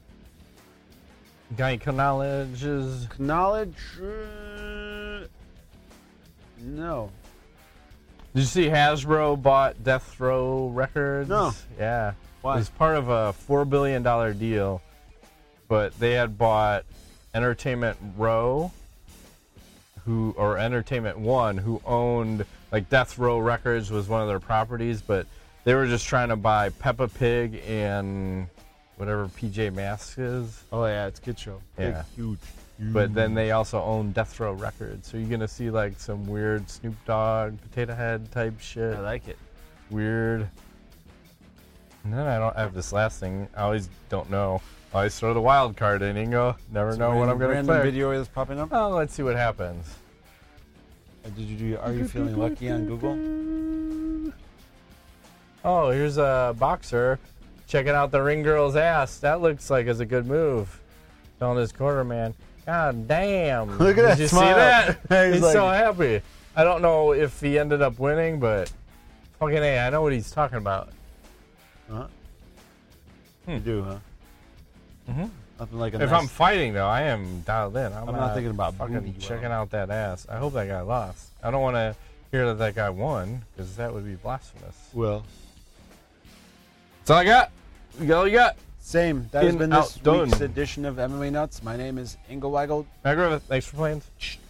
Got any knowledges? Knowledge? Uh, no. Did you see Hasbro bought Death Row Records? No. Yeah. Why? It was part of a four billion dollar deal, but they had bought Entertainment Row, who or Entertainment One, who owned like Death Row Records was one of their properties, but they were just trying to buy Peppa Pig and whatever P J Masks is. Oh, yeah, it's a kid show. Big, Yeah. huge. But then they also own Death Row Records, so you're gonna see like some weird Snoop Dogg, Potato Head type shit. I like it. Weird. And then I don't I have this last thing. I always don't know. I always throw the wild card in and go, never know what I'm gonna Random click. video that's popping up. Oh, let's see what happens. Uh, Did you do? Are you feeling lucky on Google? Oh, here's a boxer checking out the ring girl's ass. That looks like it's a good move. Telling his corner man, God damn. Look at Did that you smile. see that? He's He's, like- so happy. I don't know if he ended up winning, but fucking A, I know what he's talking about. Huh? Hmm. You do, huh? Mm-hmm. Nothing like a If nice. I'm fighting, though, I am dialed in. I'm, I'm not thinking about fucking booty checking well. out that ass. I hope that guy lost. I don't want to hear that that guy won, because that would be blasphemous. Well, That's all I got. You got all you got. same. That has In, been out, this done. week's edition of M M A Nuts. My name is Ingo Weigel. Matt Griffith, thanks for playing.